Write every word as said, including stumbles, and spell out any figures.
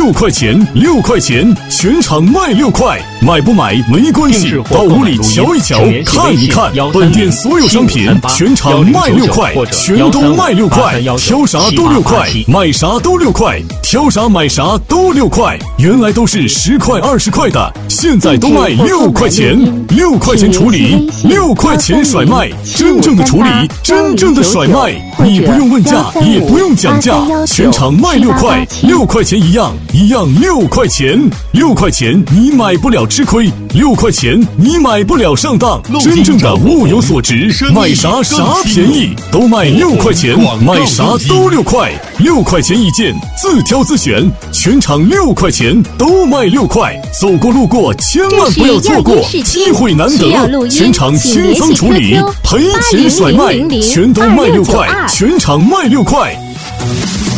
六块钱，六块钱，全场卖六块，买不买没关系，到屋里瞧一瞧，看一看，本店所有商品全场卖六块，全都卖六块，挑啥都六块，买啥都六块，挑啥买啥都六块，原来都是十块二十块的，现在都卖六块钱，六块钱处理，六块钱甩卖，真正的处理，真正的甩卖，你不用问价，也不用讲价，全场卖六块，六块钱一样，一样六块钱，六块钱你买不了吃亏，六块钱你买不了上当，真正的物有所值，买啥啥便宜，都卖六块钱，买啥都六块，六块钱一件，自挑自选，全场六块钱都卖六块，走过路过千万不要错过，机会难得，全场清仓处理，赔钱甩卖，全都卖六块，全场卖六块。